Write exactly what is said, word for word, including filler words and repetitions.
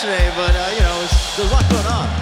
today, but uh, you know, there's a lot going on.